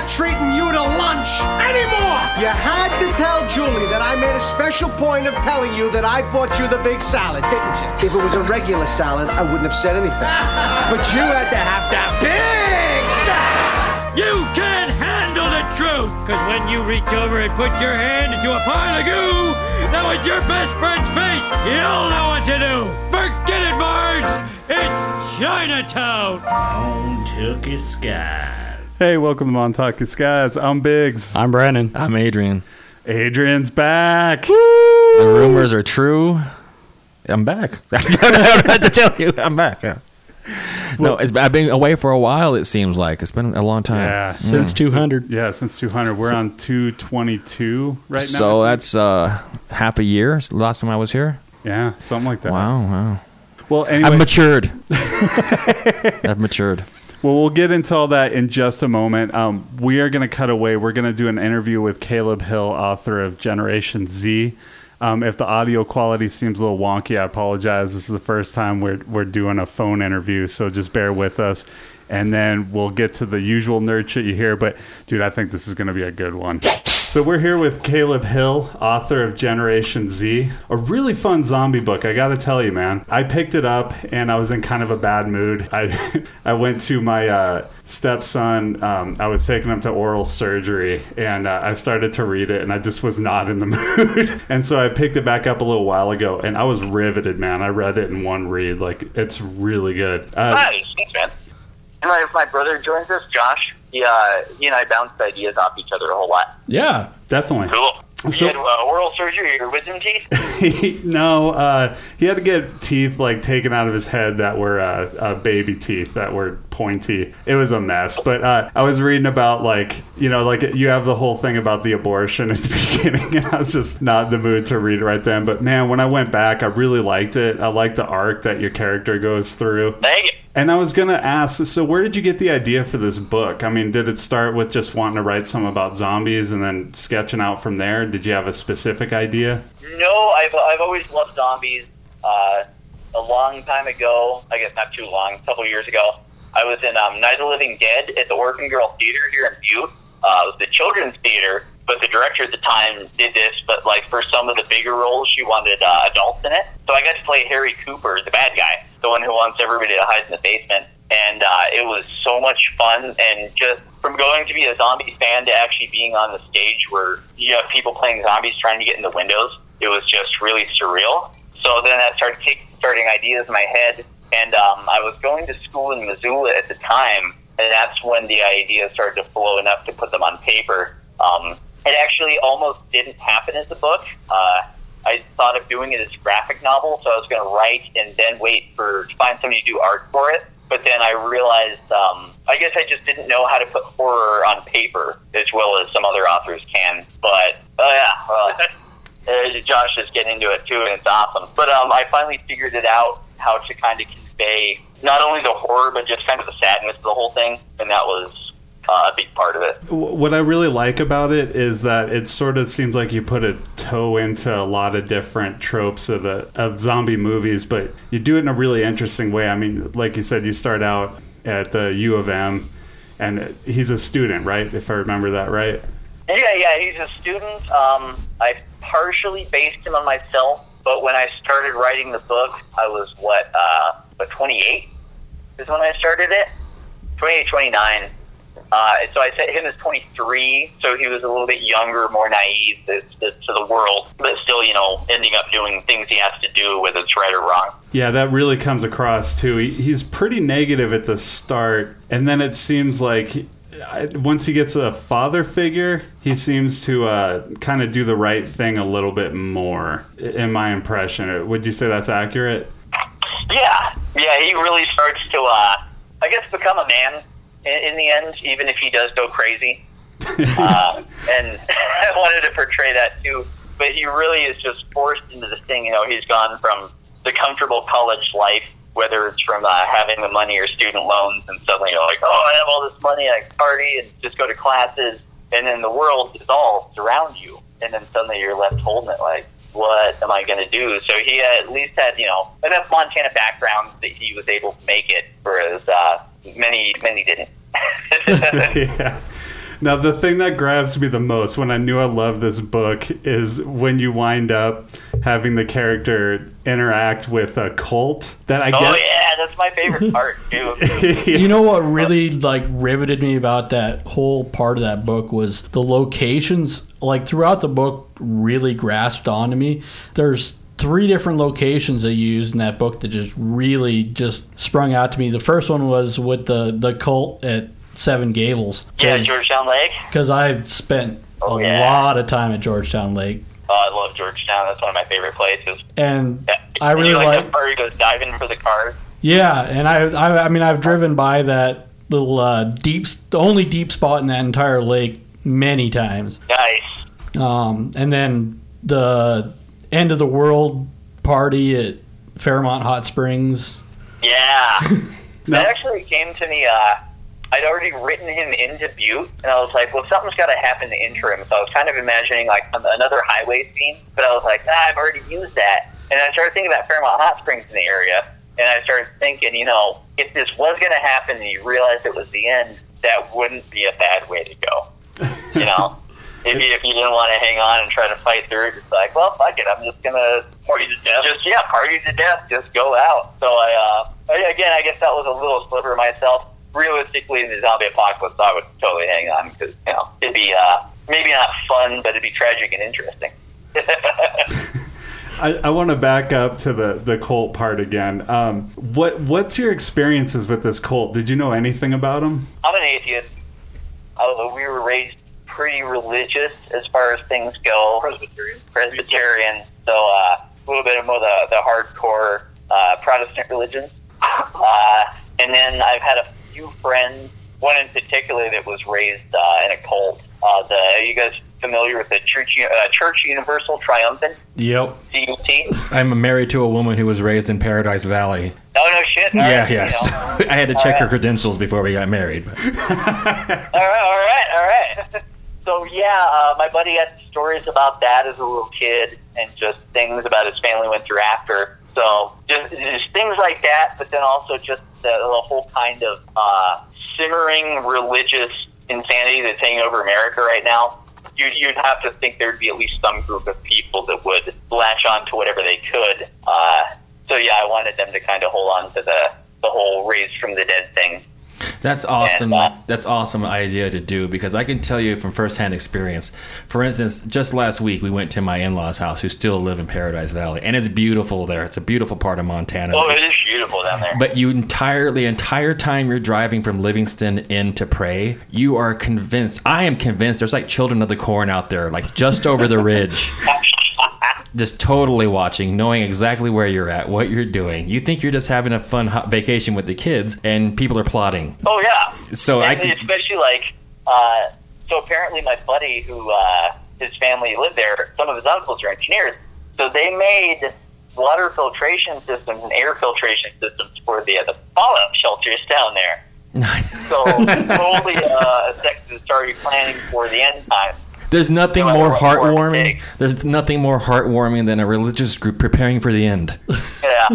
not treating you to lunch anymore! You had to tell Julie that I made a special point of telling you that I bought you the big salad, didn't you? If it was a regular salad, I wouldn't have said anything. But you had to have that big salad! You can't handle the truth! Because when you reach over and put your hand into a pile of goo, that was your best friend's face! You'll know what to do! Forget it, Marge! It's Chinatown! Montucky Skies. Hey, welcome to Montucky Skies. I'm Biggs. I'm Brandon. I'm Adrian. Adrian's back. Woo! The rumors are true. I'm back. I don't have to tell you. I'm back. Yeah. No, I've been away for a while, it seems like. It's been a long time. Yeah. Since 200. Yeah, since 200. We're on 222 right now. So that's half a year. Last time I was here. Yeah, something like that. Wow. Well, anyway. I've matured. I've matured. Well, we'll get into all that in just a moment. We are going to cut away. We're going to do an interview with Caleb Hill, author of Generation Z. If the audio quality seems a little wonky, I apologize. This is the first time we're doing a phone interview, so just bear with us. And then we'll get to the usual nerd shit you hear. But, dude, I think this is going to be a good one. So we're here with Caleb Hill, author of Generation Z, a really fun zombie book. I got to tell you, man. I picked it up, and I was in kind of a bad mood. I went to my stepson. I was taking him to oral surgery, and I started to read it, and I just was not in the mood. And so I picked it back up a little while ago, and I was riveted, man. I read it in one read. Like, it's really good. Hi, thanks, man. And if my brother joins us, Josh, he and I bounced ideas off each other a whole lot. Yeah, definitely. Cool. So, you had oral surgery or wisdom teeth? No, he had to get teeth like taken out of his head that were baby teeth that were pointy. It was a mess. But I was reading about like you have the whole thing about the abortion at the beginning, and I was just not in the mood to read it right then. But man, when I went back, I really liked it. I liked the arc that your character goes through. Thank you. And I was going to ask, so where did you get the idea for this book? I mean, did it start with just wanting to write something about zombies and then sketching out from there? Did you have a specific idea? No, I've always loved zombies. A long time ago, I guess not too long, a couple years ago, I was in Night of the Living Dead at the Orphan Girl Theater here in Butte. It was the children's theater, but the director at the time did this, but like for some of the bigger roles, she wanted adults in it. So I got to play Harry Cooper, the bad guy, the one who wants everybody to hide in the basement. And it was so much fun. And just from going to be a zombie fan to actually being on the stage where you have people playing zombies trying to get in the windows, it was just really surreal. So then that started starting ideas in my head. And I was going to school in Missoula at the time, and that's when the ideas started to flow enough to put them on paper. It actually almost didn't happen as a book. I thought of doing it as a graphic novel, so I was going to write and then wait to find somebody to do art for it. But then I realized, I guess I just didn't know how to put horror on paper as well as some other authors can. But, Josh is getting into it too, and it's awesome. But I finally figured it out, how to kind of convey not only the horror, but just kind of the sadness of the whole thing. And that was a big part of it. What I really like about it is that it sort of seems like you put a toe into a lot of different tropes of zombie movies, but you do it in a really interesting way. I mean, like you said, you start out at the U of M, and he's a student, right? If I remember that right. Yeah, he's a student. I partially based him on myself, but when I started writing the book, I was 28 is when I started it. 28, 29. So I set him as 23, so he was a little bit younger, more naive to the world, but still, ending up doing things he has to do, whether it's right or wrong. Yeah, that really comes across, too. He's pretty negative at the start, and then it seems like once he gets a father figure, he seems to kind of do the right thing a little bit more, in my impression. Would you say that's accurate? Yeah, he really starts to, I guess, become a man in the end, even if he does go crazy. And I wanted to portray that too. But he really is just forced into this thing. He's gone from the comfortable college life, whether it's from having the money or student loans, and suddenly you're like, oh, I have all this money, I can party and just go to classes, and then the world is all around you. And then suddenly you're left holding it like, what am I going to do? So he at least had, enough Montana background that he was able to make it, whereas many didn't. Yeah. Now, the thing that grabs me the most when I knew I loved this book is when you wind up having the character interact with a cult. That I get. Oh yeah, that's my favorite part too. You know what really like riveted me about that whole part of that book was the locations. Like throughout the book, really grasped onto me. There's 3 different locations they used in that book that just really just sprung out to me. The first one was with the cult at Seven Gables. Yeah, Georgetown Lake. Because I've spent a lot of time at Georgetown Lake. Oh, I love Georgetown. That's one of my favorite places. And I really like the part he goes diving for the cars. Yeah, and I mean I've driven by that little the only deep spot in that entire lake many times. Nice. And then the end of the world party at Fairmont Hot Springs. Yeah. That actually came to me. I'd already written him into Butte, and I was like, well, something's got to happen in the interim. So I was kind of imagining like another highway scene, but I was like, I've already used that. And I started thinking about Fairmont Hot Springs in the area, and I started thinking, if this was going to happen and you realized it was the end, that wouldn't be a bad way to go. If you didn't want to hang on and try to fight through it, it's like, well, fuck it, I'm just going to party to death. Party to death, just go out. So I guess that was a little sliver of myself. Realistically, in the zombie apocalypse, I would totally hang on because, it'd be maybe not fun, but it'd be tragic and interesting. I want to back up to the cult part again. What's your experiences with this cult? Did you know anything about them? I'm an atheist. We were raised pretty religious as far as things go. Presbyterian. So a little bit more the hardcore Protestant religions. And then I've had a few friends, one in particular that was raised in a cult. Are you guys familiar with the Church Universal Triumphant? Yep. CUT? I'm married to a woman who was raised in Paradise Valley. Oh, no shit. Yes. I had to check her credentials before we got married. All right. So, my buddy had stories about that as a little kid and just things about his family went through after. So, just things like that, but then also just the whole kind of simmering religious insanity that's hanging over America right now. You'd have to think there'd be at least some group of people that would latch on to whatever they could. I wanted them to kind of hold on to the whole raised from the dead thing. That's awesome. That's awesome idea to do because I can tell you from firsthand experience. For instance, just last week we went to my in-laws' house who still live in Paradise Valley, and it's beautiful there. It's a beautiful part of Montana. Oh, it is beautiful down there. But the entire time you're driving from Livingston in to pray, you are convinced. I am convinced there's like children of the corn out there, like just over the ridge. Just totally watching, knowing exactly where you're at, what you're doing. You think you're just having a fun hot vacation with the kids, and people are plotting. Oh, yeah. So especially so apparently my buddy who, his family lived there, some of his uncles are engineers, so they made water filtration systems and air filtration systems for the fallout shelters down there. So totally started planning for the end time. There's nothing more heartwarming. There's nothing more heartwarming than a religious group preparing for the end. Yeah.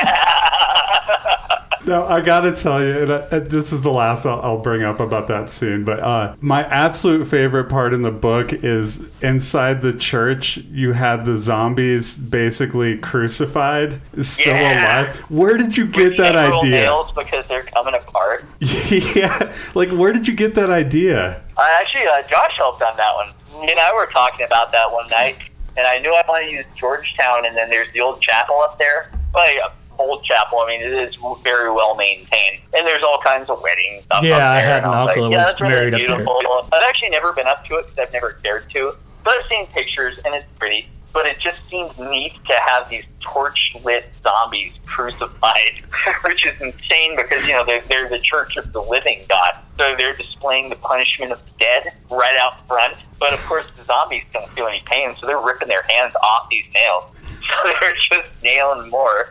No, I gotta tell you, this is the last I'll bring up about that scene, but my absolute favorite part in the book is inside the church, you had the zombies basically crucified, still alive. Where did you get that idea? Nails because they're coming apart. Yeah, like where did you get that idea? Actually, Josh helped on that one. Me and I were talking about that one night, and I knew I wanted to use Georgetown, and then there's the old chapel up there. Old chapel, I mean, it is very well maintained, and there's all kinds of weddings stuff up there. I had an uncle that was married up there. I've actually never been up to it because I've never cared to, but I've seen pictures, and it's pretty. But it just seems neat to have these torch-lit zombies crucified, which is insane because, they're the Church of the Living God. So they're displaying the punishment of the dead right out front. But, of course, the zombies don't feel any pain, so they're ripping their hands off these nails. So they're just nailing more.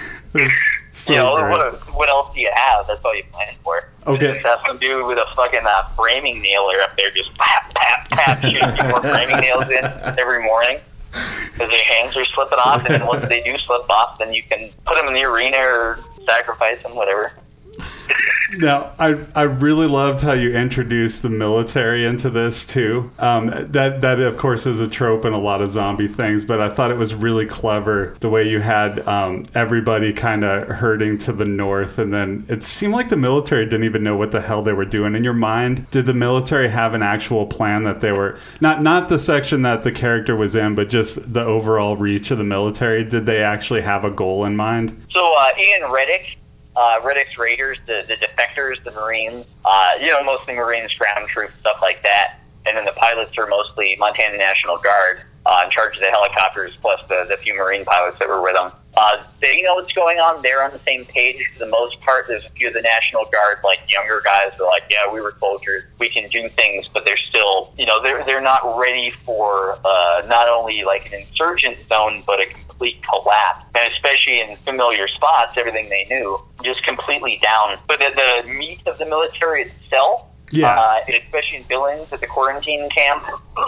What else do you have? That's all you plan for. Okay. It has to do with a fucking framing nailer up there, just pap, pap, pap, shooting more framing nails in every morning. Because their hands are slipping off, and then once they do slip off, then you can put them in the arena or sacrifice them, whatever. Now, I really loved how you introduced the military into this too. That of course is a trope in a lot of zombie things, but I thought it was really clever the way you had everybody kind of herding to the north, and then it seemed like the military didn't even know what the hell they were doing. In your mind, did the military have an actual plan that they were not the section that the character was in, but just the overall reach of the military? Did they actually have a goal in mind? So Ian Reddick. Reddick's Raiders, the defectors, the Marines, mostly Marines, ground troops, stuff like that. And then the pilots are mostly Montana National Guard in charge of the helicopters, plus the few Marine pilots that were with them. They know what's going on. They're on the same page for the most part. There's a few of the National Guard, like younger guys, who are like, yeah, we were soldiers. We can do things, but they're still, they're not ready for not only like an insurgent zone, but a complete collapse. And especially in familiar spots, everything they knew just completely down. But the meat of the military itself, especially in Billings at the quarantine camp,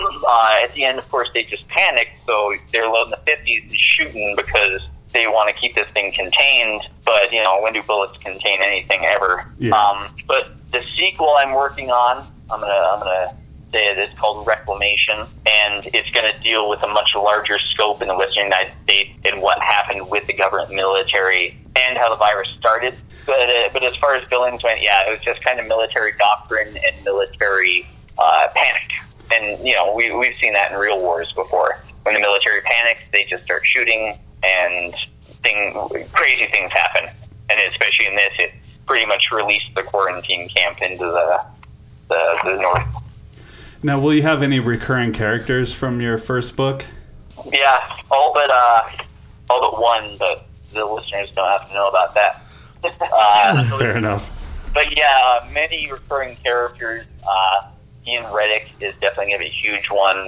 at the end, of course, they just panicked, so they're loading the 50s and shooting because they want to keep this thing contained. But, when do bullets contain anything ever? Yeah. But the sequel I'm working on, I'm gonna say it's called Reclamation, and it's going to deal with a much larger scope in the Western United States and what happened with the government military and how the virus started. But as far as Billings went, it was just kind of military doctrine and military panic. And, we've seen that in real wars before. When the military panics, they just start shooting, and crazy things happen. And especially in this, it pretty much released the quarantine camp into the north. Now, will you have any recurring characters from your first book? Yeah, all but one, but the listeners don't have to know about that. Fair enough. But many recurring characters. Ian Reddick is definitely going to be a huge one.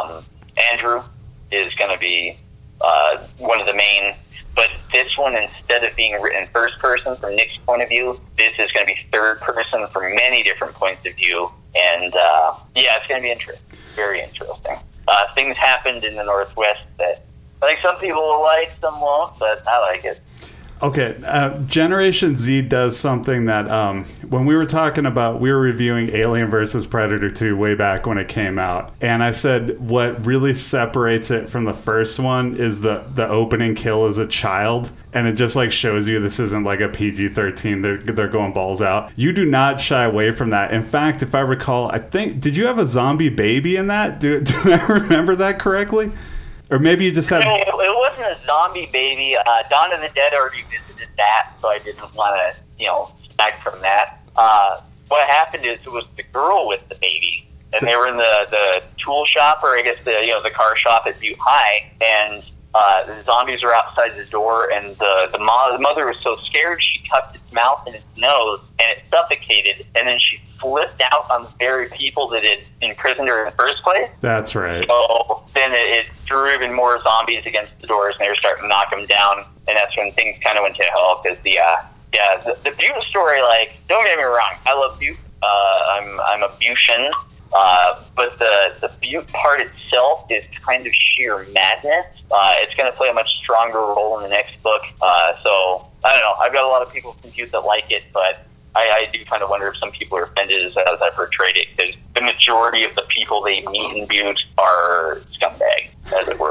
Andrew is going to be one of the main. But this one, instead of being written first person from Nick's point of view, this is going to be third person from many different points of view. And, it's going to be interesting. Very interesting. Things happened in the Northwest that I think some people will like, some won't, but I like it. Okay, Generation Z does something that when we were reviewing Alien vs. Predator 2 way back when it came out, and I said what really separates it from the first one is the opening kill as a child, and it just like shows you this isn't like a PG-13, they're going balls out. You do not shy away from that. In fact, if I recall, did you have a zombie baby in that? Do I remember that correctly? Or maybe you just had... No, it wasn't a zombie baby. Dawn of the Dead already visited that, so I didn't want to, back from that. What happened is it was the girl with the baby, and they were in the tool shop, or I guess the car shop at Butte High, and the zombies were outside the door, and the mother was so scared she cupped its mouth and its nose, and it suffocated, and then she flipped out on the very people that had imprisoned her in the first place. That's right. So then it drew even more zombies against the doors, and they were starting to knock them down, and that's when things kind of went to hell, because the Butte story, like, don't get me wrong, I love Butte. I'm a Buttian, but the Butte part itself is kind of sheer madness. It's going to play a much stronger role in the next book. So, I don't know. I've got a lot of people from Butte that like it, but I do kind of wonder if some people are offended as I portrayed it, because the majority of the people they meet in Butte are scumbags, as it were.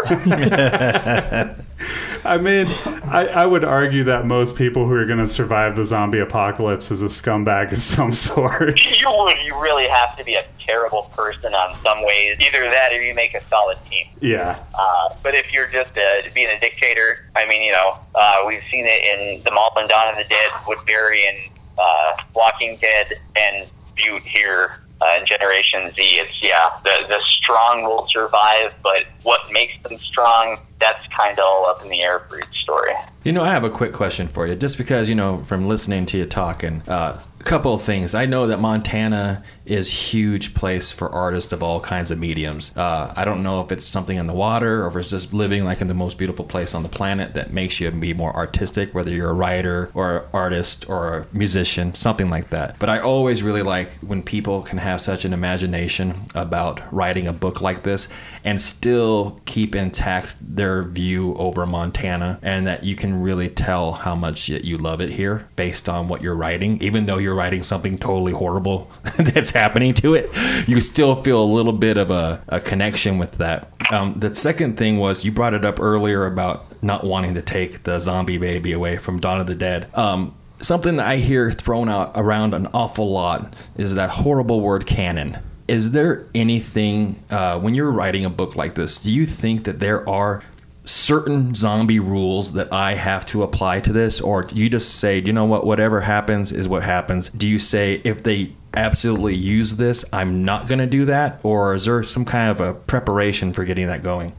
I mean, I would argue that most people who are going to survive the zombie apocalypse is a scumbag of some sort. You really have to be a terrible person on some ways. Either that or you make a solid team. Yeah. But if you're just being a dictator, I mean, we've seen it in The Mall and Dawn of the Dead, Woodbury, and Walking Dead, and Butte here in Generation Z. It's the strong will survive, but what makes them strong, that's kind of all up in the air for each story. I have a quick question for you, just because from listening to you talking, a couple of things. I know that Montana is huge place for artists of all kinds of mediums. I don't know if it's something in the water or if it's just living like in the most beautiful place on the planet that makes you be more artistic, whether you're a writer or an artist or a musician, something like that. But I always really like when people can have such an imagination about writing a book like this and still keep intact their view over Montana, and that you can really tell how much you love it here based on what you're writing. Even though you're writing something totally horrible that's happening to it, you still feel a little bit of a connection with that. The second thing was, you brought it up earlier about not wanting to take the zombie baby away from Dawn of the Dead. Something that I hear thrown out around an awful lot is that horrible word canon. Is there anything, when you're writing a book like this, do you think that there are certain zombie rules that I have to apply to this? Or do you just say, you know what, whatever happens is what happens? Do you say, if they absolutely use this, I'm not going to do that? Or is there some kind of a preparation for getting that going?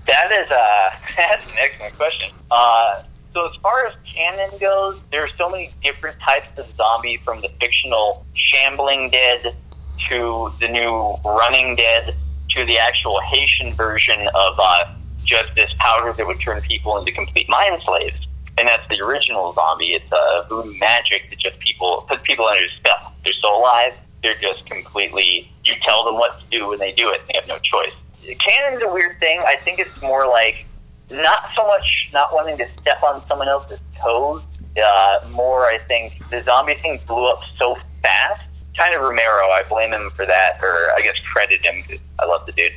That's an excellent question. So as far as canon goes, there are so many different types of zombie, from the fictional shambling dead to the new running dead to the actual Haitian version of just this powder that would turn people into complete mind slaves. And that's the original zombie. It's voodoo magic that just puts people under a spell. They're so alive, they're just completely, you tell them what to do and they do it. They have no choice. Canon's a weird thing. I think it's more like not so much not wanting to step on someone else's toes. More, I think, the zombie thing blew up so fast. Kind of Romero, I blame him for that, or I guess credit him because I love the dude.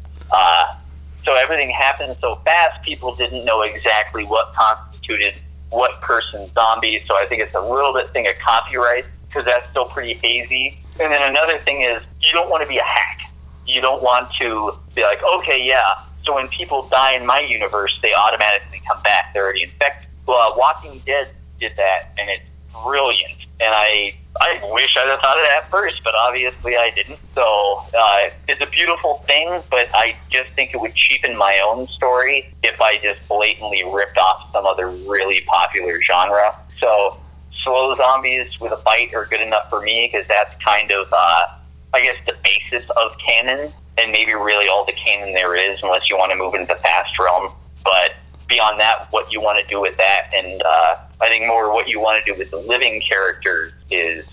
So everything happened so fast, people didn't know exactly what constituted what person's zombie. So I think it's a little bit thing of copyright, because that's still pretty hazy. And then another thing is, you don't want to be a hack. You don't want to be like, okay, yeah, so when people die in my universe, they automatically come back. They're already infected. Well, Walking Dead did that, and it's brilliant. And I wish I'd have thought of that first, but obviously I didn't. So it's a beautiful thing, but I just think it would cheapen my own story if I just blatantly ripped off some other really popular genre. So slow zombies with a bite are good enough for me, because that's kind of, I guess, the basis of canon, and maybe really all the canon there is, unless you want to move into the fast realm. But beyond that, what you want to do with that, and I think more what you want to do with the living characters is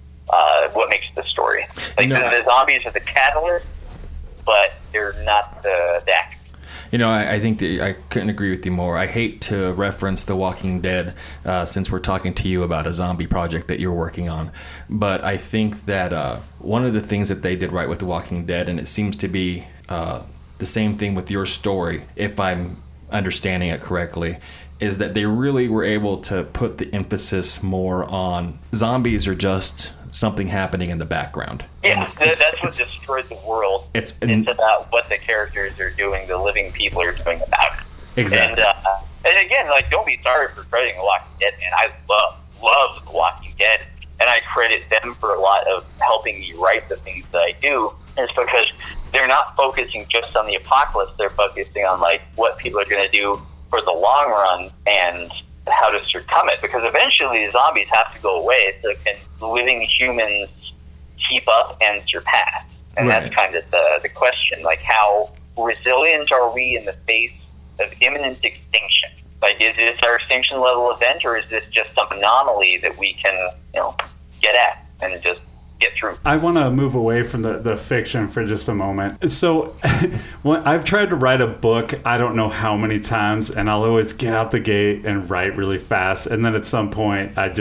what makes the story. Like, the zombies are the catalyst, but they're not the actors. You know, I think that I couldn't agree with you more. I hate to reference The Walking Dead since we're talking to you about a zombie project that you're working on. But I think that one of the things that they did right with The Walking Dead, and it seems to be the same thing with your story, if I'm understanding it correctly, is that they really were able to put the emphasis more on zombies are just something happening in the background. Yeah, that's what destroyed the world. It's about what the characters are doing, the living people are doing about it. Exactly. And again, like, don't be sorry for crediting The Walking Dead, man. I love The Walking Dead, and I credit them for a lot of helping me write the things that I do. And it's because they're not focusing just on the apocalypse. They're focusing on, like, what people are going to do for the long run and how to succumb it. Because eventually the zombies have to go away, so can living humans keep up and surpass? And right. That's kind of the question. Like, how resilient are we in the face of imminent extinction? Like, is this our extinction level event, or is this just some anomaly that we can, get at and just get through? I want to move away from the fiction for just a moment. So I've tried to write a book, I don't know how many times, and I'll always get out the gate and write really fast. And then at some point, I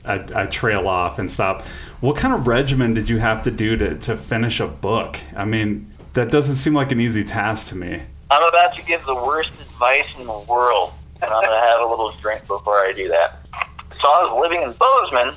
trail off and stop. What kind of regimen did you have to do to finish a book? I mean, that doesn't seem like an easy task to me. I'm about to give the worst advice in the world, and I'm going to have a little drink before I do that. So I was living in Bozeman,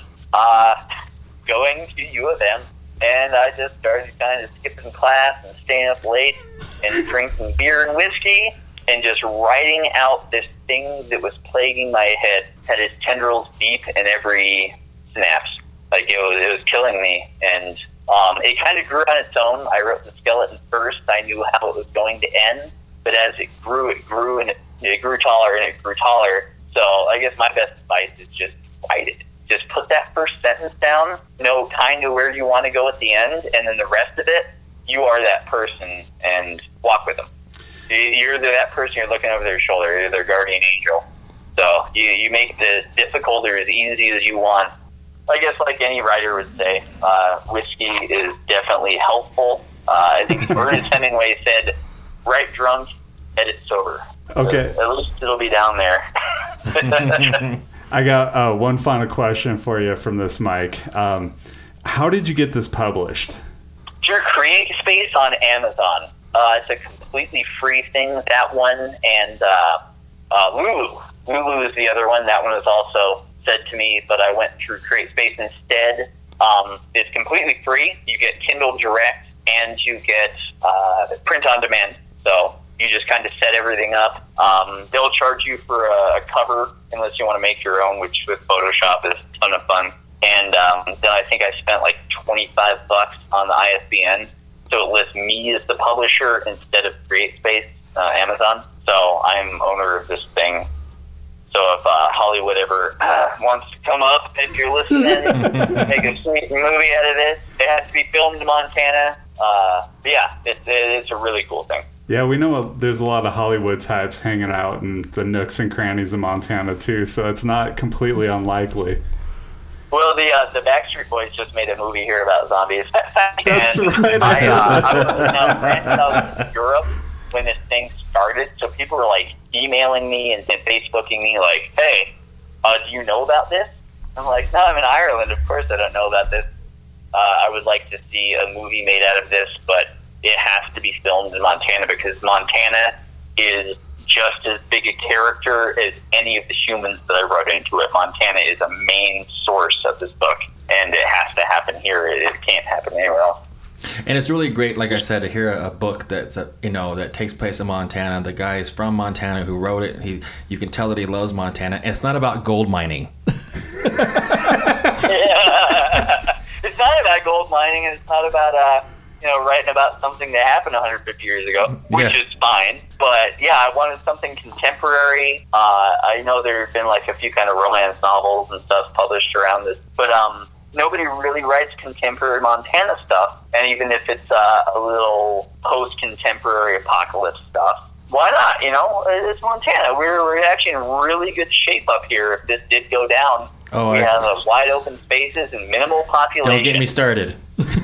going to U of M, and I just started kind of skipping class and staying up late and drinking beer and whiskey and just writing out this thing that was plaguing my head. Had its tendrils deep in every synapse. Like, it was killing me. And it kind of grew on its own. I wrote the skeleton first. I knew how it was going to end. But as it grew, and it grew taller and it grew taller. So I guess my best advice is just write it. just put that first sentence down, know kind of where you want to go at the end, and then the rest of it, you are that person, and walk with them. You're that person, you're looking over their shoulder, you're their guardian angel. So you make the difficult or as easy as you want. I guess like any writer would say, whiskey is definitely helpful. I think Ernest Hemingway said, write drunk, edit sober. Okay. At least it'll be down there. I got one final question for you from this, Mike. How did you get this published? Sure, CreateSpace on Amazon. It's a completely free thing, that one, and Lulu. Lulu is the other one. That one was also said to me, but I went through CreateSpace instead. It's completely free. You get Kindle Direct, and you get print on demand. So you just kind of set everything up. They'll charge you for a cover unless you want to make your own, which with Photoshop is a ton of fun. And then I think I spent like $25 on the ISBN. So it lists me as the publisher instead of CreateSpace, Amazon. So I'm owner of this thing. So if Hollywood ever wants to come up, if you're listening, make a sweet movie out of this. It has to be filmed in Montana. Yeah, it's a really cool thing. Yeah, we know there's a lot of Hollywood types hanging out in the nooks and crannies of Montana too, so it's not completely unlikely. Well, the Backstreet Boys just made a movie here about zombies. That's right. I was in Europe when this thing started, so people were like emailing me and Facebooking me like, hey, do you know about this? I'm like, no, I'm in Ireland. Of course I don't know about this. I would like to see a movie made out of this, but it has to be filmed in Montana because Montana is just as big a character as any of the humans that I wrote into it. Montana is a main source of this book, and it has to happen here. It can't happen anywhere else. And it's really great, like I said, to hear a book that's that takes place in Montana. The guy is from Montana who wrote it. You can tell that he loves Montana. And it's not about gold mining. It's not about gold mining, and it's not about writing about something that happened 150 years ago, which is fine. But yeah, I wanted something contemporary. I know there have been like a few kind of romance novels and stuff published around this, but nobody really writes contemporary Montana stuff. And even if it's a little post-contemporary apocalypse stuff, why not? It's Montana. We're actually in really good shape up here if this did go down. We have wide open spaces and minimal population. Don't get me started.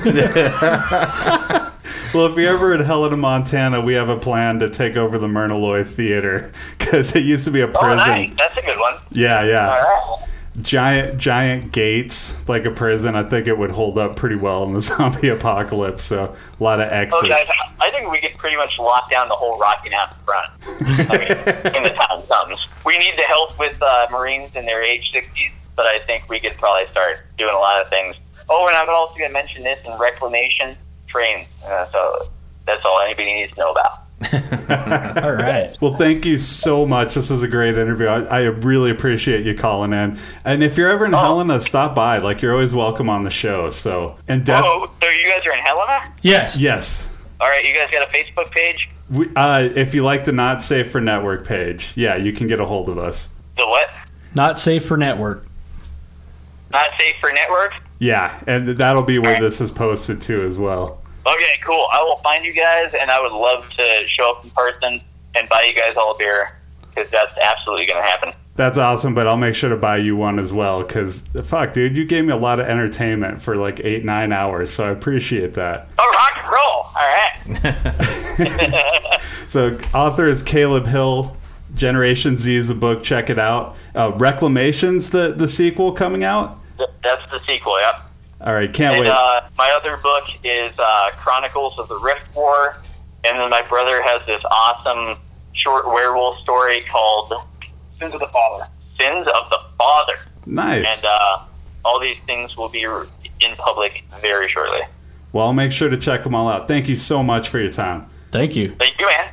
Well, if you're ever in Helena, Montana, we have a plan to take over the Myrna Theater because it used to be a prison. Oh, nice. That's a good one. Yeah. All right. Giant gates, like a prison. I think it would hold up pretty well in the zombie apocalypse. So a lot of exits. Okay, I think we could pretty much lock down the whole Rocky Mountain front. In the time comes. We need the help with Marines in their age 60s, but I think we could probably start doing a lot of things. Oh, and I'm also going to mention this in reclamation trains. So that's all anybody needs to know about. All right. Well, thank you so much. This was a great interview. I really appreciate you calling in. And if you're ever in Helena, stop by. Like, you're always welcome on the show. So, so you guys are in Helena? Yes. All right. You guys got a Facebook page? If you like the Not Safe for Network page, yeah, you can get a hold of us. The what? Not Safe for Network. Not Safe for Network? Yeah, and that'll be where this is posted too as well. Okay, cool. I will find you guys, and I would love to show up in person and buy you guys all a beer, because that's absolutely going to happen. That's awesome, but I'll make sure to buy you one as well, because, fuck, dude, you gave me a lot of entertainment for like 8-9 hours, so I appreciate that. Oh, rock and roll! All right. So, author is Caleb Hill. Generation Z is the book. Check it out. Reclamation's the sequel coming out? That's the sequel, yep. All right, can't wait. My other book is Chronicles of the Rift War, and then my brother has this awesome short werewolf story called Sins of the Father. Sins of the Father. Nice. And all these things will be in public very shortly. Well, I'll make sure to check them all out. Thank you so much for your time. Thank you. Thank you, man.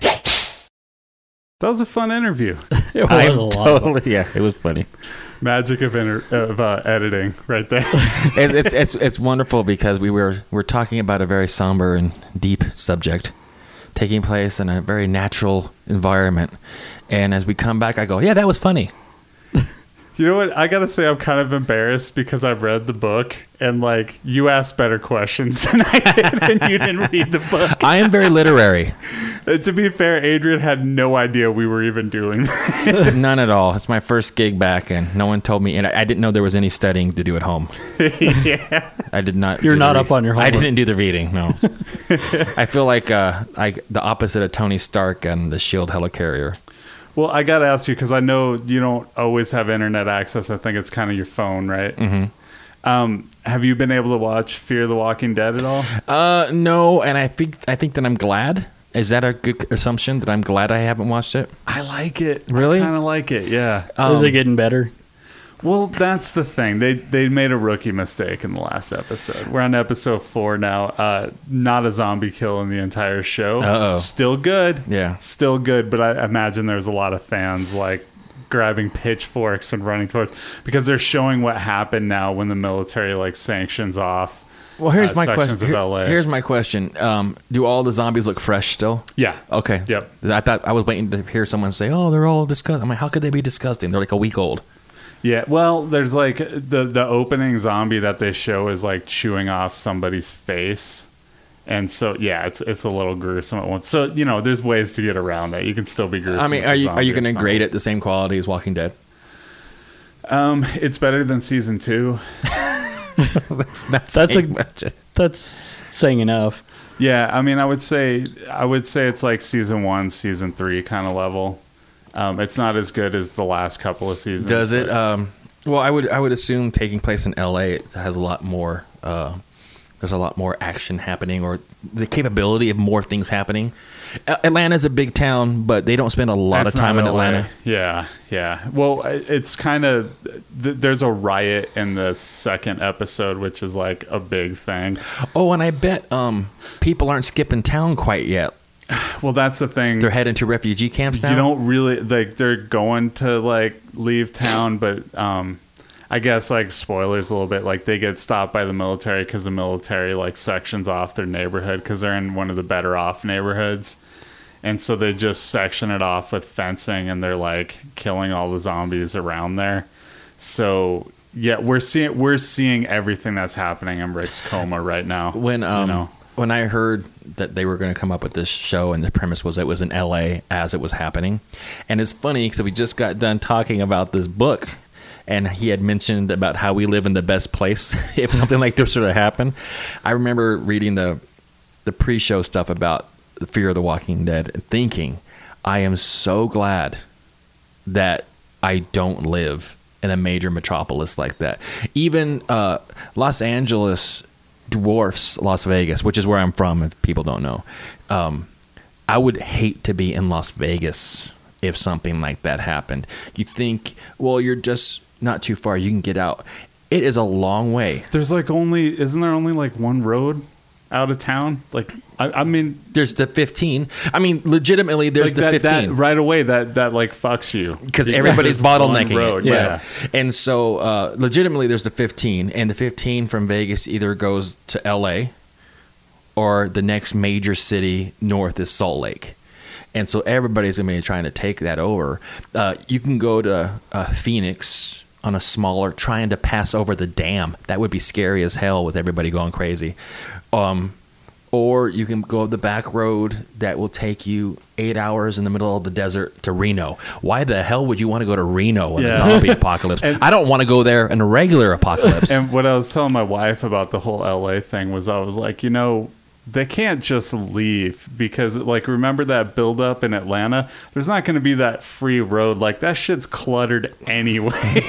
That was a fun interview. It was totally, yeah, it was funny. Magic of editing, right there. It's wonderful because we're talking about a very somber and deep subject taking place in a very natural environment, and as we come back, I go, yeah, that was funny. You know what? I gotta say, I'm kind of embarrassed because I've read the book and like you asked better questions than I did, and you didn't read the book. I am very literary. To be fair, Adrian had no idea we were even doing that. None at all. It's my first gig back, and no one told me, and I didn't know there was any studying to do at home. Yeah. I did not. You're do not the up on your homework. I didn't do the reading. No. I feel like the opposite of Tony Stark and the Shield helicarrier. Well, I got to ask you because I know you don't always have internet access. I think it's kind of your phone, right? Mm-hmm. Have you been able to watch Fear the Walking Dead at all? No, and I think that I'm glad. Is that a good assumption that I'm glad I haven't watched it? I like it. Really? I kind of like it, yeah. Is it getting better? Well, that's the thing. They made a rookie mistake in the last episode. We're on episode 4 now. Not a zombie kill in the entire show. Uh-oh. Still good. Yeah. Still good, but I imagine there's a lot of fans like grabbing pitchforks and running towards because they're showing what happened now when the military like sanctions off. Well, here's my sections question. of LA. Here's my question. Do all the zombies look fresh still? Yeah. Okay. Yep. I thought I was waiting to hear someone say, "Oh, they're all disgusting." I'm like, how could they be disgusting? They're like a week old. Yeah, well, there's like the opening zombie that they show is like chewing off somebody's face, and so yeah, it's a little gruesome at once. So you know, there's ways to get around that. You can still be gruesome. I mean, are you going to grade it the same quality as Walking Dead? It's better than season 2. That's saying enough. Yeah, I mean, I would say it's like season 1, season 3 kind of level. It's not as good as the last couple of seasons. Does it? Well, I would assume taking place in LA, it has a lot more. There's a lot more action happening, or the capability of more things happening. Atlanta's a big town, but they don't spend a lot of time in Atlanta. Yeah. Well, it's kind of there's a riot in the second episode, which is like a big thing. Oh, and I bet people aren't skipping town quite yet. Well, that's the thing. They're heading to refugee camps now. You don't really like. They're going to like leave town, but I guess like spoilers a little bit. Like they get stopped by the military because the military like sections off their neighborhood because they're in one of the better off neighborhoods, and so they just section it off with fencing, and they're like killing all the zombies around there. So yeah, we're seeing everything that's happening in Rick's coma right now. When I heard that they were going to come up with this show and the premise was it was in LA as it was happening. And it's funny because we just got done talking about this book and he had mentioned about how we live in the best place if something like this were to happen. I remember reading the pre-show stuff about the Fear of the Walking Dead and thinking, I am so glad that I don't live in a major metropolis like that. Even Los Angeles dwarfs Las Vegas, which is where I'm from, if people don't know. I would hate to be in Las Vegas if something like that happened. You think, well, you're just not too far. You can get out. It is a long way. There's like isn't there only like one road out of town? Like, I mean, there's the 15. I mean, legitimately, there's like the 15. That right away, that like fucks you because everybody's bottlenecking road. it. Yeah. And so, legitimately, there's the 15, and the 15 from Vegas either goes to LA or the next major city north is Salt Lake. And so everybody's going to be trying to take that over. You can go to Phoenix on a smaller, trying to pass over the dam. That would be scary as hell with everybody going crazy. Or you can go the back road that will take you 8 hours in the middle of the desert to Reno. Why the hell would you want to go to Reno in a zombie apocalypse? I don't want to go there in a regular apocalypse. And what I was telling my wife about the whole LA thing was I was like, they can't just leave because, like, remember that buildup in Atlanta? There's not going to be that free road. Like, that shit's cluttered anyway.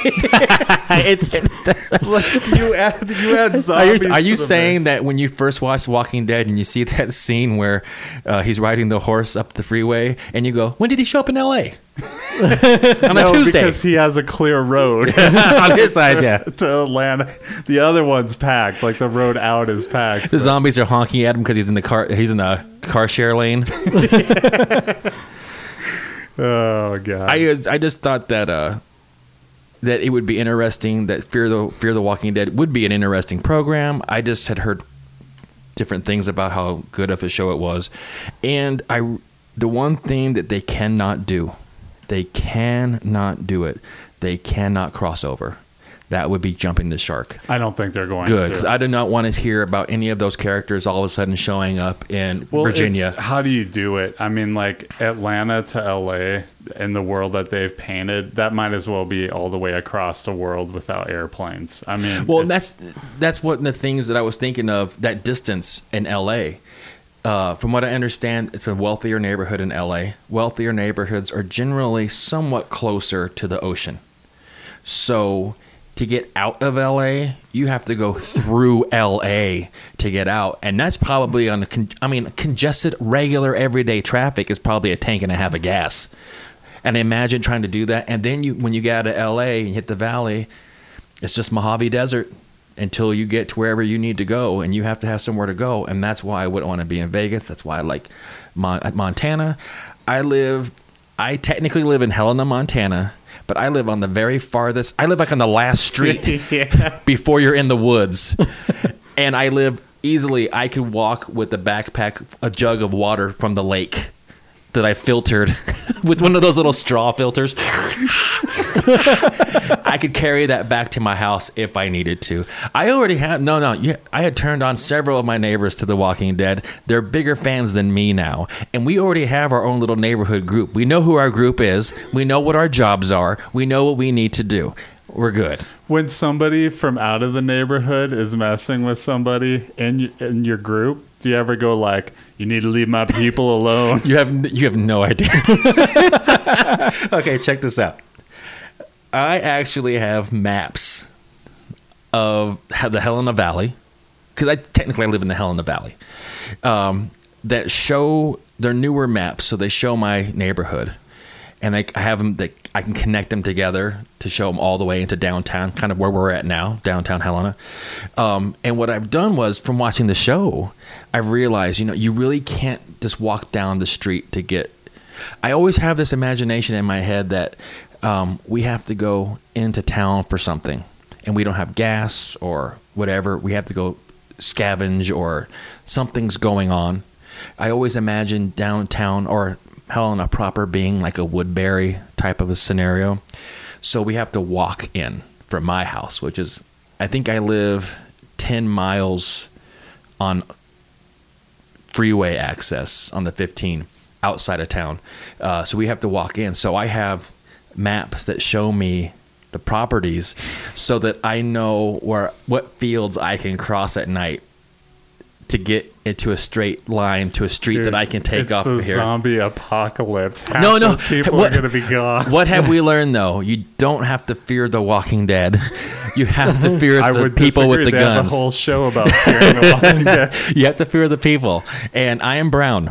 You add zombies. Are you saying that when you first watched Walking Dead and you see that scene where he's riding the horse up the freeway and you go, when did he show up in L.A.? On a Tuesday. Because he has a clear road on his side, yeah, to Atlanta. The other one's packed. Like the road out is packed. The zombies are honking at him because he's in the car. He's in the car share lane. Oh god! I just thought that that it would be interesting. That Fear the Walking Dead would be an interesting program. I just had heard different things about how good of a show it was, and the one thing that they cannot do. They cannot do it. they cannot cross over. That would be jumping the shark. I don't think they're going Good, to. because I do not want to hear about any of those characters all of a sudden showing up in Virginia. How do you do it? I mean, like Atlanta to LA and the world that they've painted, that might as well be all the way across the world without airplanes. I mean, well, that's one of the things that I was thinking of, that distance in LA. From what I understand, it's a wealthier neighborhood in LA. Wealthier neighborhoods are generally somewhat closer to the ocean. So to get out of LA, you have to go through LA to get out. And that's probably congested, regular, everyday traffic is probably a tank and a half of gas. And imagine trying to do that. And then when you get out of LA and hit the valley, it's just Mojave Desert until you get to wherever you need to go. And you have to have somewhere to go. And that's why I wouldn't want to be in Vegas. That's why I like Montana. I technically live in Helena, Montana, but I live on the very farthest. I live like on the last street before you're in the woods. And I live easily. I could walk with a backpack, a jug of water from the lake that I filtered with one of those little straw filters. I could carry that back to my house if I needed to. I already have. I had turned on several of my neighbors to The Walking Dead. They're bigger fans than me now. And we already have our own little neighborhood group. We know who our group is. We know what our jobs are. We know what we need to do. We're good. When somebody from out of the neighborhood is messing with somebody in your group, do you ever go like, you need to leave my people alone? You have no idea. Okay, check this out. I actually have maps of the Helena Valley, because I technically live in the Helena Valley, that show, they're newer maps, so they show my neighborhood. And I have them that I can connect them together to show them all the way into downtown, kind of where we're at now, downtown Helena. And what I've done was, from watching the show, I've realized, you really can't just walk down the street to get. I always have this imagination in my head that we have to go into town for something, and we don't have gas or whatever. We have to go scavenge or something's going on. I always imagine downtown or Helena proper being like a Woodbury type of a scenario. So we have to walk in from my house, which is, I think I live 10 miles on freeway access on the 15 outside of town. So we have to walk in. So I have maps that show me the properties so that I know what fields I can cross at night to get into a straight line to a street that I can take off of here. It's the zombie apocalypse. Half No. those people are going to be gone. What have we learned, though? You don't have to fear the Walking Dead. You have to fear the people with the They guns. have a whole show about fearing the Walking Dead. You have to fear the people. And I am brown.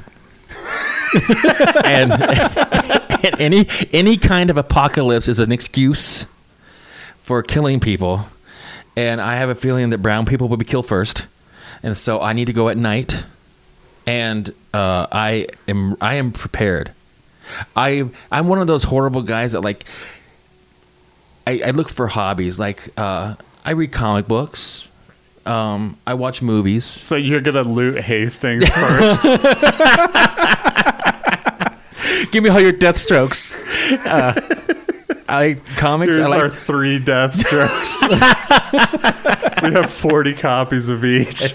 and any kind of apocalypse is an excuse for killing people. And I have a feeling that brown people will be killed first. And so I need to go at night, and I am prepared. I'm one of those horrible guys that I look for hobbies. I read comic books. I watch movies. So you're gonna loot Hastings first. Give me all your death strokes. I like comics. Here's our 3 death strokes. We have 40 copies of each.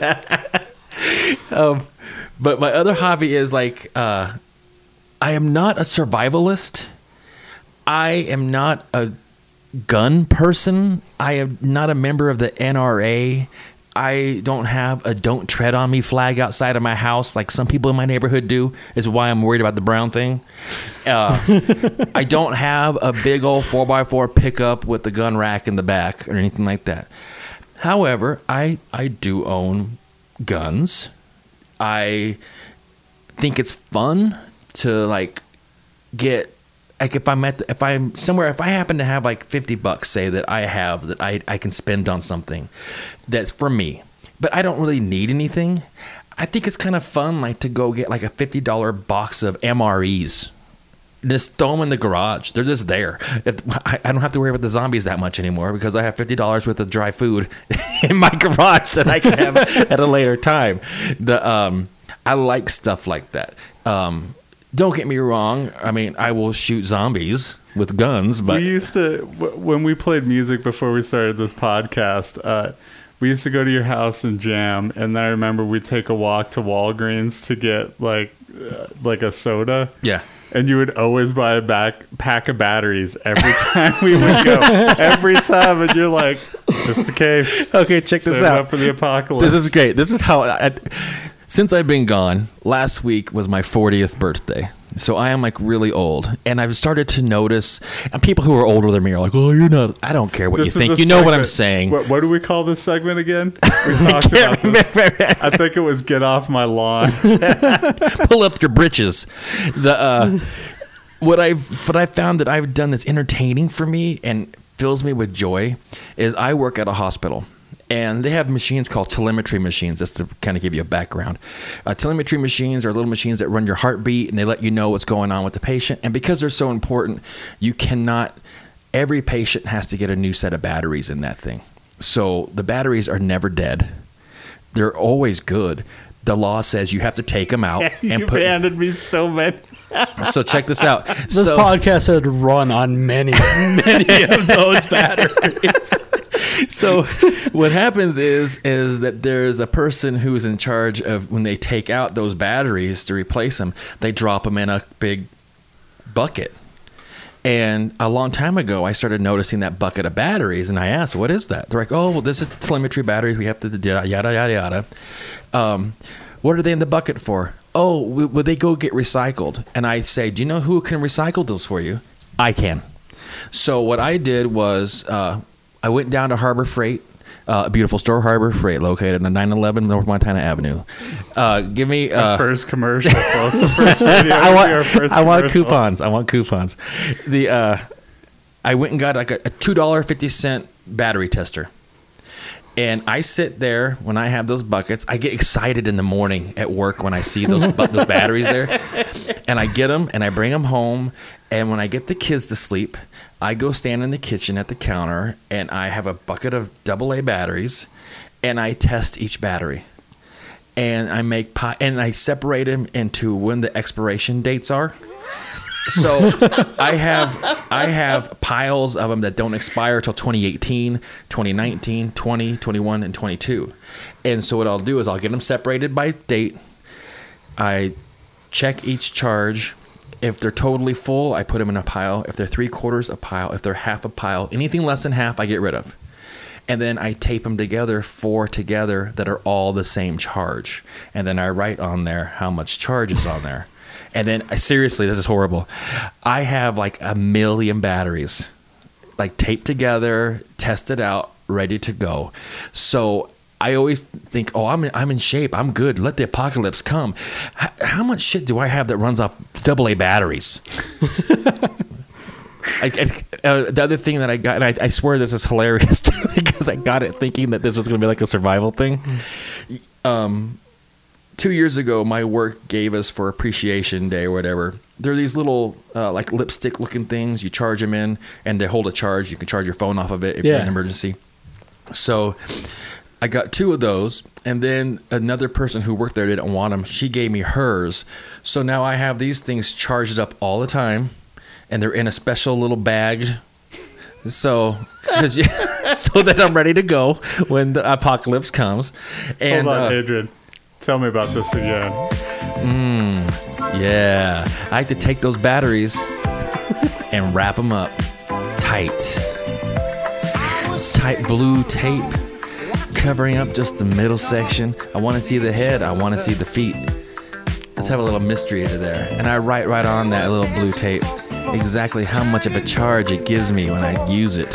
But my other hobby is I am not a survivalist. I am not a gun person. I am not a member of the NRA. I don't have a "Don't Tread on Me" flag outside of my house like some people in my neighborhood do, is why I'm worried about the brown thing. I don't have a big old 4x4 pickup with the gun rack in the back or anything like that. However, I do own guns. I think it's fun to get if I'm somewhere, if I happen to have $50, say, that I can spend on something that's for me, but I don't really need anything. I think it's kind of fun to go get a $50 box of MREs. Just throw them in the garage. They're just there. I don't have to worry about the zombies that much anymore because I have $50 worth of dry food in my garage that I can have at a later time. I like stuff like that. Don't get me wrong. I mean, I will shoot zombies with guns, but we used to, when we played music before we started this podcast, we used to go to your house and jam, and then I remember we'd take a walk to Walgreens to get like a soda. yeah. And you would always buy a pack of batteries every time we would go. Every time, and you're like, just in case. Okay, check this Save out. up for the apocalypse. This is great. This is how since I've been gone, last week was my 40th birthday. So I am like really old, and I've started to notice, and people who are older than me are like, "Oh, you're not." I don't care what This you is think. a You know what I'm segment. saying. What do we call this segment again? We talked about this. I think it was "Get Off My Lawn." Pull up your britches. What I found that I've done that's entertaining for me and fills me with joy is I work at a hospital. And they have machines called telemetry machines, just to kind of give you a background. Telemetry machines are little machines that run your heartbeat, and they let you know what's going on with the patient. And because they're so important, every patient has to get a new set of batteries in that thing. So the batteries are never dead. They're always good. The law says you have to take them out and You've handed me so many. So check this out. This podcast had run on many of those batteries. So what happens is that there's a person who's in charge of when they take out those batteries to replace them, they drop them in a big bucket. And a long time ago, I started noticing that bucket of batteries, and I asked, what is that? They're like, oh, well, this is the telemetry batteries. We have to yada, yada, yada. What are they in the bucket for? Oh, would they go get recycled? And I say, do you know who can recycle those for you? I can. So what I did was I went down to Harbor Freight, a beautiful store, Harbor Freight, located on 911 North Montana Avenue. Give me Our first commercial, folks. Our first video. I want coupons. I want coupons. I went and got like a $2.50 battery tester. And I sit there when I have those buckets. I get excited in the morning at work when I see those batteries there. And I get them and I bring them home. And when I get the kids to sleep, I go stand in the kitchen at the counter and I have a bucket of AA batteries and I test each battery. And I make and I separate them into when the expiration dates are. So I have piles of them that don't expire till 2018, 2019, 20, 21, and 22. And so what I'll do is I'll get them separated by date. I check each charge. If they're totally full, I put them in a pile. If they're 3/4, a pile. If they're half a pile, anything less than half, I get rid of. And then I tape them together, 4 together that are all the same charge. And then I write on there how much charge is on there. And then, seriously, this is horrible. I have like 1 million batteries, like taped together, tested out, ready to go. So I always think, oh, I'm in shape. I'm good. Let the apocalypse come. How much shit do I have that runs off AA batteries? The other thing that I got, and I swear this is hilarious because I got it thinking that this was going to be like a survival thing. 2 years ago, my work gave us for Appreciation Day or whatever. They're these little like lipstick looking things. You charge them in and they hold a charge. You can charge your phone off of it if you're in an emergency. So I got 2 of those. And then another person who worked there didn't want them. She gave me hers. So now I have these things charged up all the time. And they're in a special little bag. So that I'm ready to go when the apocalypse comes. And, hold on, Adrian. Tell me about this again. Yeah. I like to take those batteries and wrap them up tight. Tight blue tape covering up just the middle section. I want to see the head. I want to see the feet. Let's have a little mystery into there. And I write right on that little blue tape exactly how much of a charge it gives me when I use it.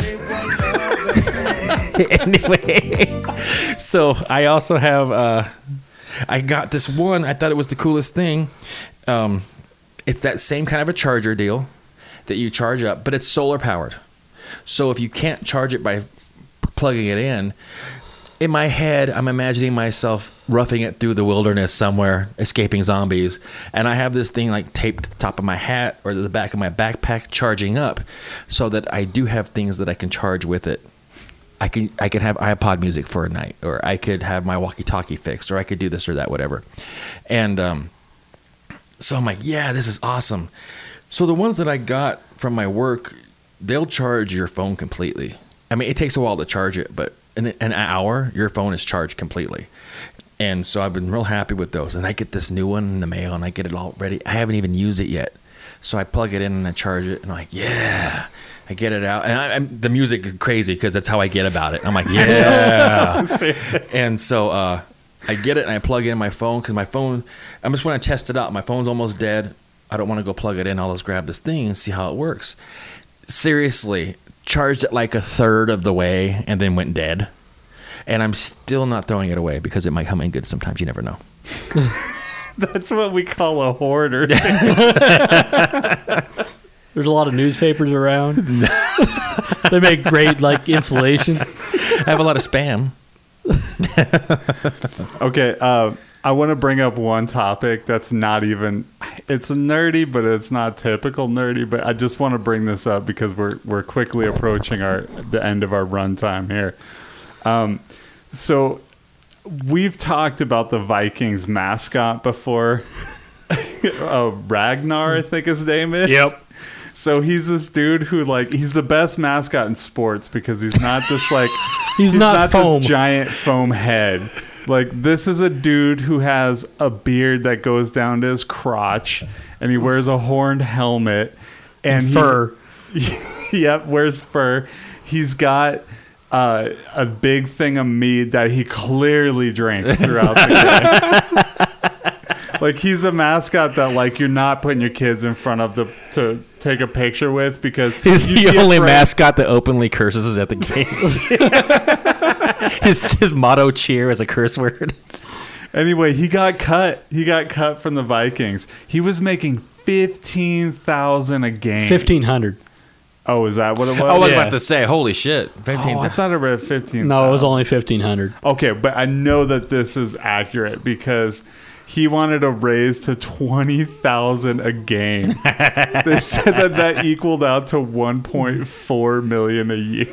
Anyway, so I also have... I got this one. I thought it was the coolest thing. It's that same kind of a charger deal that you charge up, but it's solar powered. So if you can't charge it by plugging it in my head, I'm imagining myself roughing it through the wilderness somewhere, escaping zombies. And I have this thing like taped to the top of my hat or the back of my backpack charging up so that I do have things that I can charge with it. I could have iPod music for a night, or I could have my walkie-talkie fixed, or I could do this or that, whatever. And so I'm like, yeah, this is awesome. So the ones that I got from my work, they'll charge your phone completely. I mean, it takes a while to charge it, but in an hour, your phone is charged completely. And so I've been real happy with those. And I get this new one in the mail, and I get it all ready. I haven't even used it yet. So I plug it in and I charge it, and I'm like, yeah. I get it out, and the music is crazy because that's how I get about it. I'm like, yeah. And so I get it, and I plug it in my phone because my phone, I just want to test it out. My phone's almost dead. I don't want to go plug it in. I'll just grab this thing and see how it works. Seriously, charged it like a third of the way and then went dead. And I'm still not throwing it away because it might come in good sometimes. You never know. That's what we call a hoarder. There's a lot of newspapers around. They make great like insulation. I have a lot of spam. Okay, I want to bring up one topic that's not even, it's nerdy, but it's not typical nerdy, but I just want to bring this up because we're quickly approaching the end of our runtime here. So we've talked about the Vikings mascot before. Ragnar, I think his name is. Yep. So he's this dude who he's the best mascot in sports because he's not this he's not foam. This giant foam head. Like, this is a dude who has a beard that goes down to his crotch, and he wears a horned helmet and fur. Yep, wears fur. He's got a big thing of mead that he clearly drinks throughout the game. Like, he's a mascot that you're not putting your kids in front of to take a picture with because he's the only mascot that openly curses at the game. His motto cheer is a curse word. Anyway, he got cut. He got cut from the Vikings. He was making $15,000 a game. 1,500. Oh, is that what it was? I was about to say, holy shit. 15. Oh, I thought I read 15. No, it was only 1,500. Okay, but I know that this is accurate because he wanted a raise to $20,000 a game. They said that equaled out to $1.4 million a year.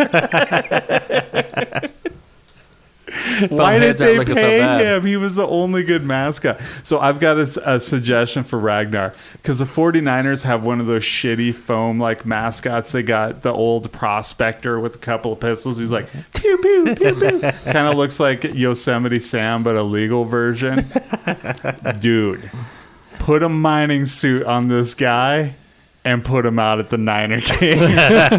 Why did they pay him? He was the only good mascot. So I've got a suggestion for Ragnar because the 49ers have one of those shitty foam mascots. They got the old prospector with a couple of pistols. He's like pew pew pew pew. Kind of looks like Yosemite Sam, but a legal version. Dude, put a mining suit on this guy and put him out at the Niner games.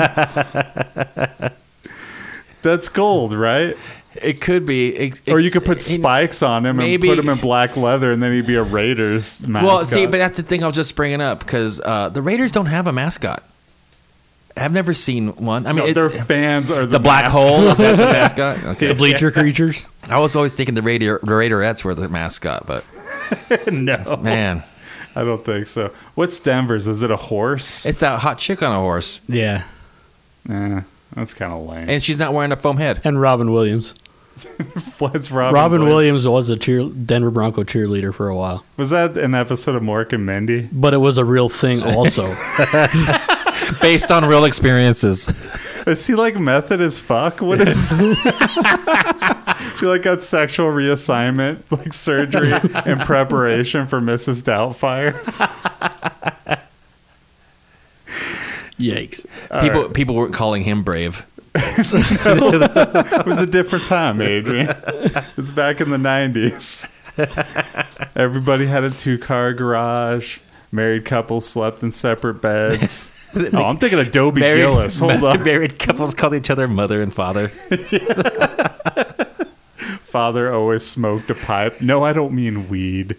That's gold, right? It could be. Or you could put spikes on him and put him in black leather, and then he'd be a Raiders mascot. Well, see, but that's the thing I was just bringing up, because the Raiders don't have a mascot. I've never seen one. I mean, their fans are the black hole. Is that the mascot? Okay. The bleacher creatures. I was always thinking the Raiderettes were the mascot, but no, man, I don't think so. What's Denver's? Is it a horse? It's that hot chick on a horse. Yeah. That's kind of lame. And she's not wearing a foam head. And Robin Williams. What's Robin Williams was a Denver Bronco cheerleader for a while. Was that an episode of Mork and Mindy? But it was a real thing also. Based on real experiences. Is he method as fuck? What is he got sexual reassignment, surgery in preparation for Mrs. Doubtfire? Yikes. People weren't calling him brave. It was a different time, Adrian. It's back in the 90s. Everybody had a 2-car garage. Married couples slept in separate beds. Oh, I'm thinking of Dobie Gillis. Hold on. Married couples called each other mother and father. Father always smoked a pipe. No, I don't mean weed.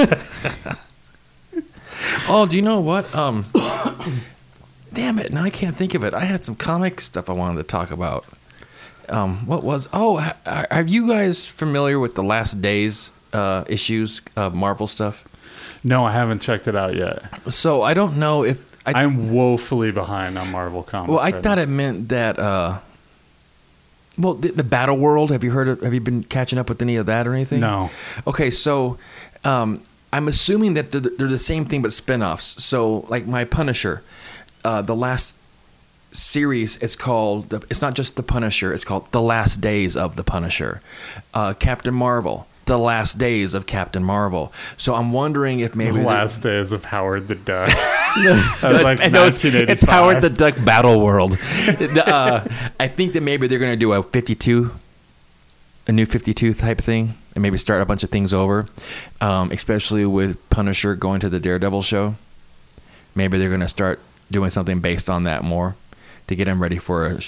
Oh, do you know what? Damn it! Now I can't think of it. I had some comic stuff I wanted to talk about. What was? Oh, are you guys familiar with the Last Days issues of Marvel stuff? No, I haven't checked it out yet. So I don't know if I'm woefully behind on Marvel comics. Well, I thought it meant that. Well, the Battle World. Have you heard of? Have you been catching up with any of that or anything? No. Okay, so I'm assuming that they're the same thing but spinoffs. So, like my Punisher. The last series is called, it's not just The Punisher, it's called The Last Days of The Punisher. Captain Marvel, The Last Days of Captain Marvel. So I'm wondering if maybe... The Last Days of Howard the Duck. It's Howard the Duck Battle World. I think that maybe they're going to do a new 52 type thing, and maybe start a bunch of things over, especially with Punisher going to the Daredevil show. Maybe they're going to start doing something based on that more to get him ready for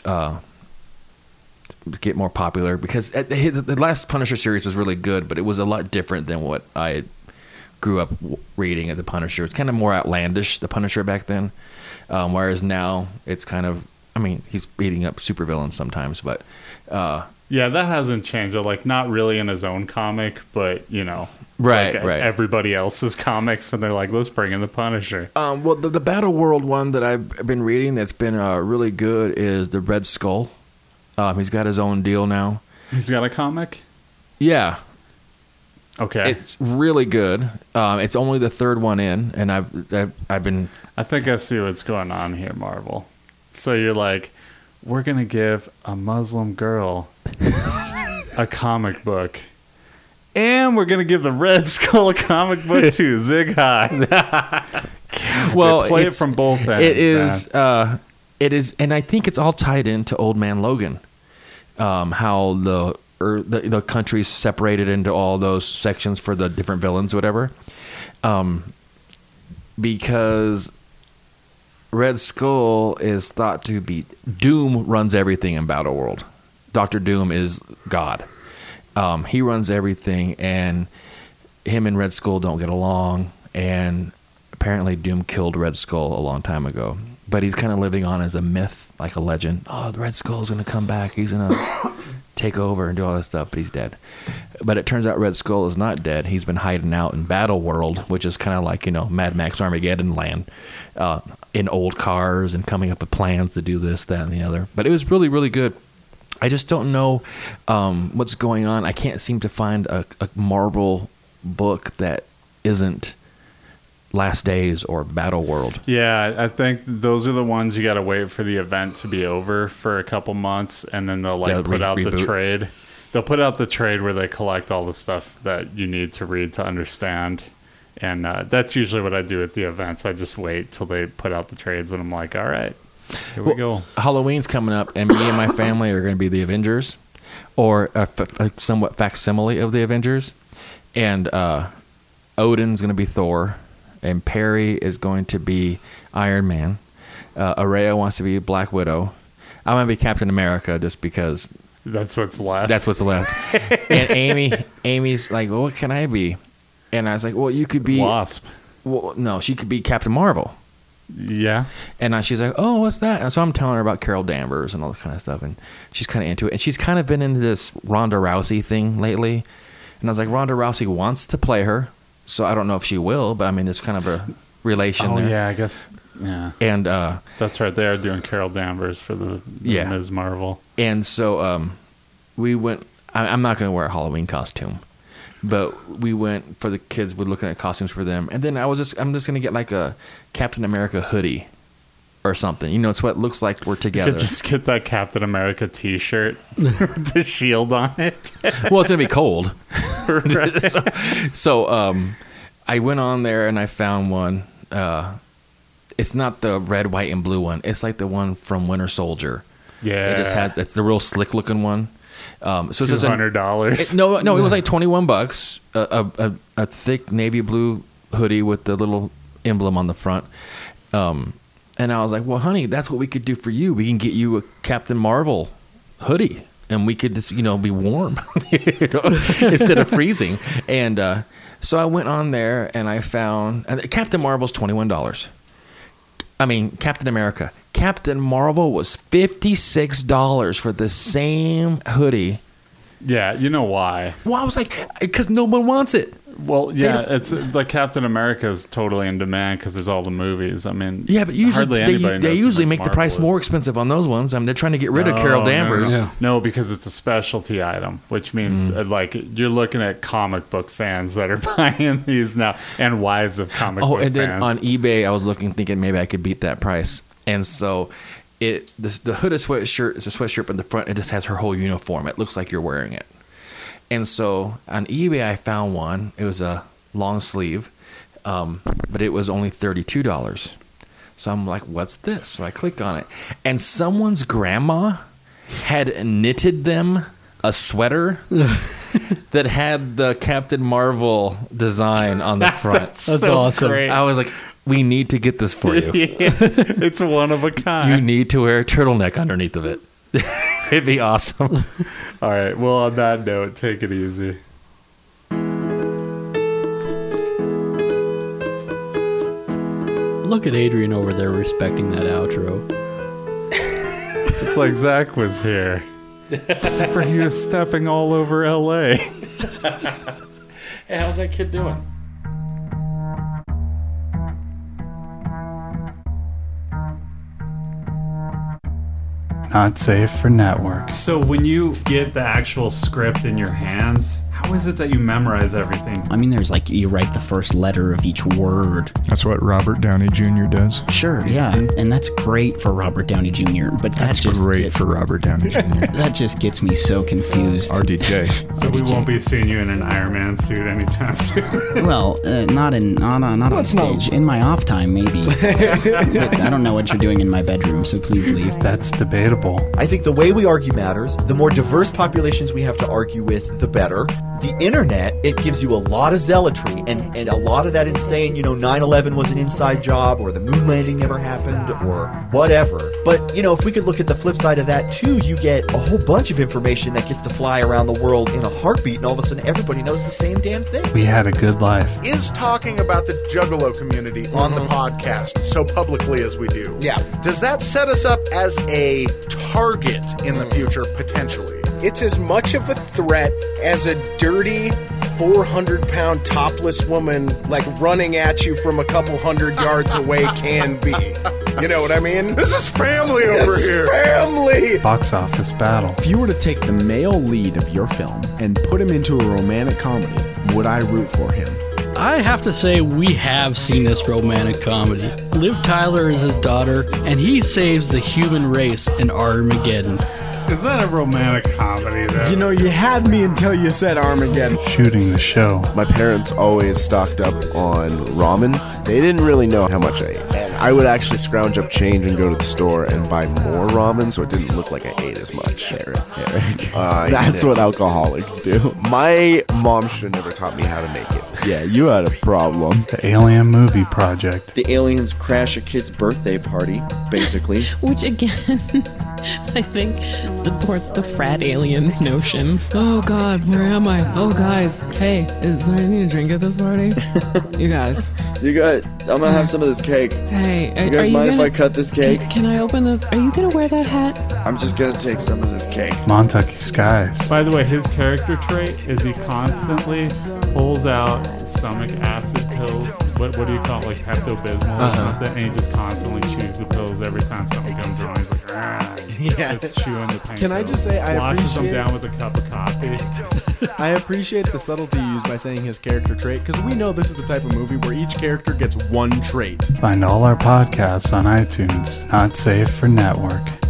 get more popular, because the last Punisher series was really good, but it was a lot different than what I grew up reading at the Punisher. It's kind of more outlandish, the Punisher back then, whereas now it's kind of, I mean, he's beating up supervillains sometimes, but yeah, that hasn't changed. Like, not really in his own comic, but right. Everybody else's comics, when they're like, let's bring in the Punisher. Well, the Battle World one that I've been reading that's been really good is the Red Skull. He's got his own deal now. He's got a comic? Yeah. Okay. It's really good. It's only the third one in, and I've been... I think I see what's going on here, Marvel. So you're like, we're going to give a Muslim girl a comic book, and we're going to give the Red Skull a comic book too. Zig high. Well, play it from both ends. It is, and I think it's all tied into Old Man Logan. How the country's separated into all those sections for the different villains, whatever. Because Red Skull is thought to be... Doom runs everything in Battle World. Dr. Doom is God. He runs everything, and him and Red Skull don't get along, and apparently Doom killed Red Skull a long time ago. But he's kind of living on as a myth, like a legend. Oh, the Red Skull's going to come back. He's going to take over and do all this stuff, but he's dead. But it turns out Red Skull is not dead. He's been hiding out in Battle World, which is kind of like, Mad Max Armageddon land, in old cars and coming up with plans to do this, that, and the other. But it was really, really good. I just don't know what's going on. I can't seem to find a Marvel book that isn't Last Days or Battle World. Yeah, I think those are the ones you got to wait for the event to be over for a couple months, and then they'll put out the trade. They'll put out the trade where they collect all the stuff that you need to read to understand. And that's usually what I do at the events. I just wait till they put out the trades, and I'm like, all right, here we go. Halloween's coming up, and me and my family are going to be the Avengers, or a somewhat facsimile of the Avengers. And Odin's going to be Thor, and Perry is going to be Iron Man. Araya wants to be Black Widow. I'm going to be Captain America just because... That's what's left. That's what's left. And Amy's like, well, what can I be? And I was like, well, you could be... Wasp. Well, no, she could be Captain Marvel. Yeah. And she's like, oh, what's that? And so I'm telling her about Carol Danvers and all that kind of stuff. And she's kind of into it. And she's kind of been into this Ronda Rousey thing lately. And I was like, Ronda Rousey wants to play her. So I don't know if she will, but I mean, there's kind of a relation there. Oh, yeah, I guess. Yeah. And that's right. They are doing Carol Danvers for the Ms. Marvel. And so we went... I'm not going to wear a Halloween costume. But we went for the kids. We're looking at costumes for them, and then I'm just gonna get like a Captain America hoodie or something. It's what it looks like we're together. You could just get that Captain America T-shirt with the shield on it. Well, it's gonna be cold. Right. So I went on there and I found one. It's not the red, white, and blue one. It's like the one from Winter Soldier. Yeah, it's the real slick looking one. So $200. No, it was like $21. A thick navy blue hoodie with the little emblem on the front. And I was like, well, honey, that's what we could do for you. We can get you a Captain Marvel hoodie, and we could just be warm instead of freezing. And so I went on there and I found Captain Marvel's $21. I mean, Captain America. Captain Marvel was $56 for the same hoodie. Yeah, you know why? Well, I was like, because no one wants it. Well, yeah, it's like Captain America is totally in demand because there's all the movies. I mean, yeah, but usually they usually make the price more expensive on those ones. I mean, they're trying to get rid of Carol Danvers. No, because it's a specialty item, which means like you're looking at comic book fans that are buying these now, and wives of comic book fans. Oh, and then on eBay, I was looking, thinking maybe I could beat that price, and so the hooded sweatshirt is a sweatshirt, but the front it just has her whole uniform. It looks like you're wearing it. And so on eBay, I found one. It was a long sleeve, but it was only $32. So I'm like, what's this? So I click on it. And someone's grandma had knitted them a sweater that had the Captain Marvel design on the front. That's awesome. Great. I was like, we need to get this for you. It's one of a kind. You need to wear a turtleneck underneath of it. It'd be awesome. All right. Well, on that note, take it easy. Look at Adrian over there respecting that outro. It's like Zach was here. Except for he was stepping all over LA. Hey, how's that kid doing? Not safe for network. So when you get the actual script in your hands, how is it that you memorize everything? I mean, there's like, you write the first letter of each word. That's what Robert Downey Jr. does. Sure, yeah. And that's great for Robert Downey Jr., but That's great for Robert Downey Jr. that just gets me so confused. RDJ. So we won't be seeing you in an Iron Man suit anytime soon. Well, not on stage. In my off time, maybe. But I don't know what you're doing in my bedroom, so please leave. That's debatable. I think the way we argue matters. The more diverse populations we have to argue with, the better. The internet, it gives you a lot of zealotry, and a lot of that is saying, 9/11 was an inside job, or the moon landing never happened, or whatever. But, if we could look at the flip side of that too, you get a whole bunch of information that gets to fly around the world in a heartbeat, and all of a sudden everybody knows the same damn thing. We had a good life. Is talking about the Juggalo community on the podcast so publicly as we do, does that set us up as a target in the future, potentially? It's as much of a threat as a dirty 400-pound topless woman running at you from a couple hundred yards away can be. You know what I mean? This is family over here. Family! Box office battle. If you were to take the male lead of your film and put him into a romantic comedy, would I root for him? I have to say, we have seen this romantic comedy. Liv Tyler is his daughter, and he saves the human race in Armageddon. Is that a romantic comedy, though? You had me until you said Armageddon. Shooting the show. My parents always stocked up on ramen. They didn't really know how much I ate. And I would actually scrounge up change and go to the store and buy more ramen so it didn't look like I ate as much. Eric. That's what alcoholics do. My mom should have never taught me how to make it. Yeah, you had a problem. The Alien Movie Project. The aliens crash a kid's birthday party, basically. Which, again, I think supports the frat aliens notion. Oh, God, where am I? Oh, guys, hey, is there anything to drink at this party? You guys, I'm gonna have some of this cake. Hey, you guys mind if I cut this cake? Can I open this? Are you gonna wear that hat? I'm just gonna take some of this cake. Montucky Skies. By the way, his character trait is he constantly pulls out stomach acid pills. What do you call it? Like Pepto-Bismol or something? And he just constantly chews the pills every time something comes wrong. He's like, just chewing the pain. Can I just say I washes them appreciate down with a cup of coffee. I appreciate the subtlety used by saying his character trait, because we know this is the type of movie where each character gets one trait. Find all our podcasts on iTunes. Not safe for network.